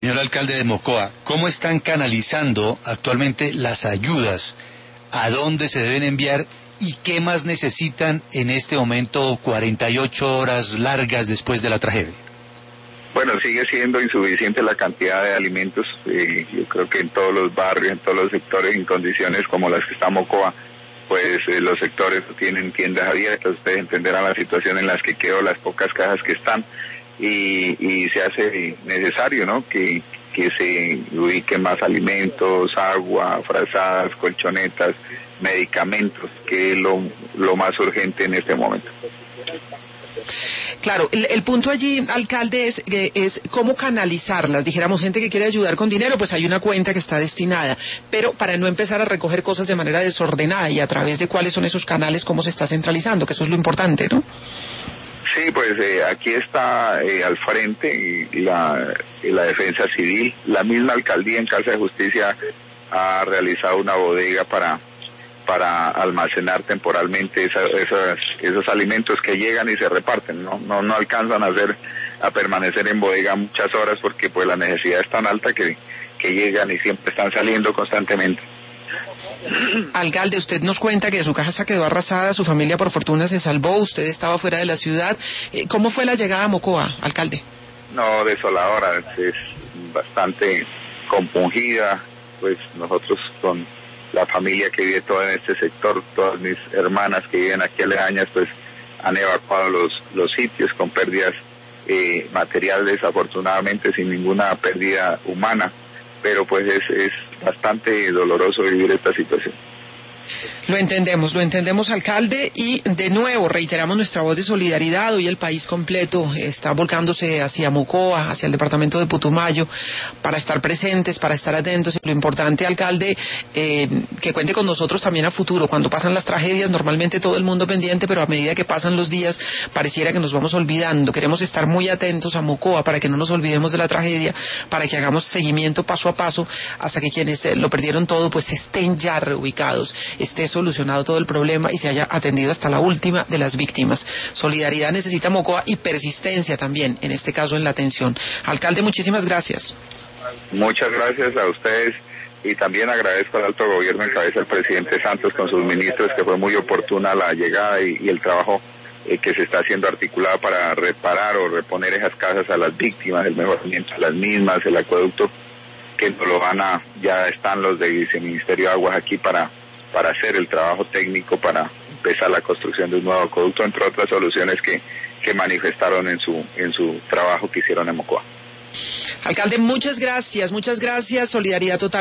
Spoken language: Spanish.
Señor alcalde de Mocoa, ¿cómo están canalizando actualmente las ayudas? ¿A dónde se deben enviar? ¿Y qué más necesitan en este momento, 48 horas largas después de la tragedia? Bueno, sigue siendo insuficiente la cantidad de alimentos. Yo creo que en todos los barrios, en todos los sectores, en condiciones como las que está Mocoa, pues los sectores tienen tiendas abiertas. Ustedes entenderán la situación en las que quedó, las pocas cajas que están, y se hace necesario, ¿no?, que se ubiquen más alimentos, agua, frazadas, colchonetas, medicamentos, que es lo más urgente en este momento. Claro, el punto allí, alcalde, es cómo canalizarlas. Dijéramos, gente que quiere ayudar con dinero, pues hay una cuenta que está destinada, pero para no empezar a recoger cosas de manera desordenada, y a través de cuáles son esos canales, cómo se está centralizando, que eso es lo importante, ¿no? Sí, pues aquí está al frente la Defensa Civil. La misma alcaldía en Casa de Justicia ha realizado una bodega para almacenar temporalmente esos alimentos que llegan y se reparten. No alcanzan a permanecer en bodega muchas horas, porque pues la necesidad es tan alta que llegan y siempre están saliendo constantemente. Alcalde, usted nos cuenta que su casa quedó arrasada, su familia por fortuna se salvó, usted estaba fuera de la ciudad. ¿Cómo fue la llegada a Mocoa, alcalde? No, desoladora, es bastante compungida. Pues nosotros, con la familia que vive toda en este sector, todas mis hermanas que viven aquí aledañas, pues han evacuado los sitios con pérdidas materiales, afortunadamente sin ninguna pérdida humana, pero pues es bastante doloroso vivir esta situación. Lo entendemos, alcalde, y de nuevo reiteramos nuestra voz de solidaridad. Hoy el país completo está volcándose hacia Mocoa, hacia el departamento de Putumayo, para estar presentes, para estar atentos. Lo importante, alcalde, que cuente con nosotros también a futuro. Cuando pasan las tragedias, normalmente todo el mundo pendiente, pero a medida que pasan los días, pareciera que nos vamos olvidando. Queremos estar muy atentos a Mocoa para que no nos olvidemos de la tragedia, para que hagamos seguimiento paso a paso, hasta que quienes lo perdieron todo, pues estén ya reubicados, esté solucionado todo el problema y se haya atendido hasta la última de las víctimas. Solidaridad necesita Mocoa, y persistencia también, en este caso en la atención. Alcalde, muchísimas gracias. Muchas gracias a ustedes, y también agradezco al alto gobierno en cabeza del presidente Santos con sus ministros, que fue muy oportuna la llegada y el trabajo que se está haciendo articulado para reparar o reponer esas casas a las víctimas, el mejoramiento de las mismas, el acueducto, que nos lo ya están los del Viceministerio de Aguas aquí para hacer el trabajo técnico, para empezar la construcción de un nuevo acueducto, entre otras soluciones que manifestaron en su trabajo que hicieron en Mocoa. Alcalde, muchas gracias, solidaridad total.